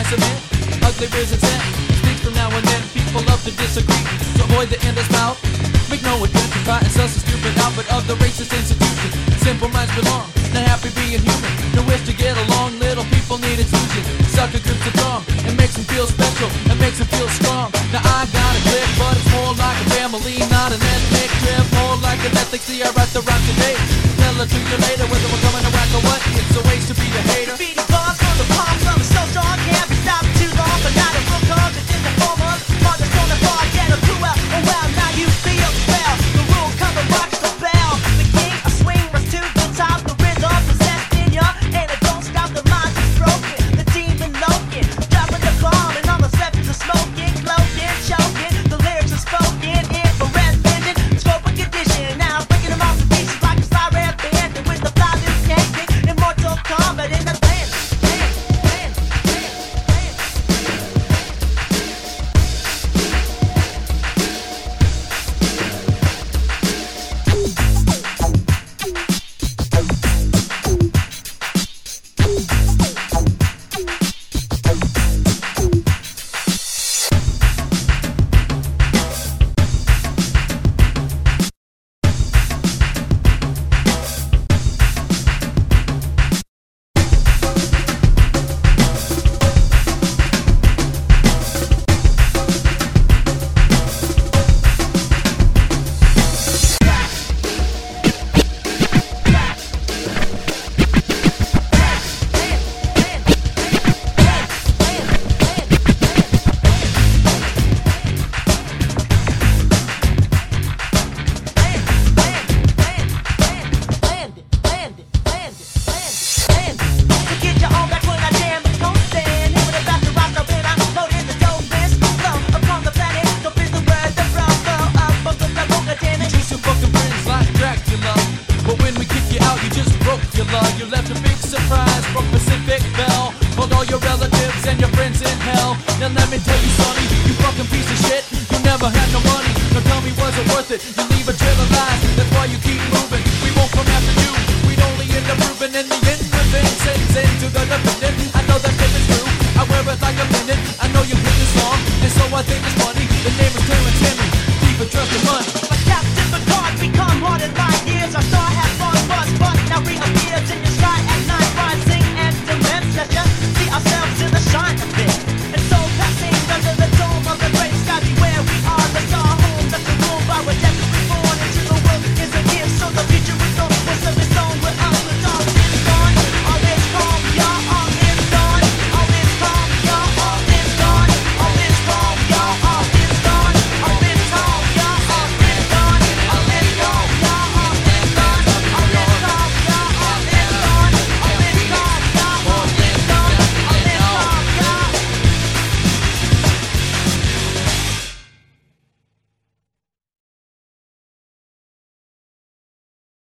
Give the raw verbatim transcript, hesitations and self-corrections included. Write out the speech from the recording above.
I submit. Ugly resent. Speak from now and then. People love to disagree. So avoid the endless mouth. Make no attempt to fight and suss a stupid outfit of the racist institution. Simple minds belong, not happy being human. No wish to get along, little people need infusion. Sucker groups of drum, it makes them feel special, it makes them feel strong. Now I got a click, but it's more like a family, not an ethnic trip. More like an ethic, see I write the rhyme today. Tell it to you later, whether we're coming to whack or what. It's a waste to be a hater. Graffiti bars from the palms of the so strong. Can't be stopped too long, but not a book comes. It's in the form of Mother Stone and Bar, get a two out. Oh well, now you feel well. The rule comes, rocks the bell. The king, a swing, rush to the top. The rhythm possessed in ya, and it don't stop. The mind is broken, the demon loking. Dropping the bomb, and all the sevens are smoking, cloaking, choking. The lyrics are spoken, infrared vision, scope and condition. Now I'm breaking them off to pieces like a star red band. And with the fly loose yanking, immortal combat in the land. You left a big surprise from Pacific Bell. Hold all your relatives and your friends in hell. Now let me tell you, sonny, you fucking piece of shit. You never had no money. Now tell me, was it worth it? You leave a trail of lies. That's why you keep moving. We won't come after you. We'd only end up proving in the end. Revenge sends into the defendant. I know that.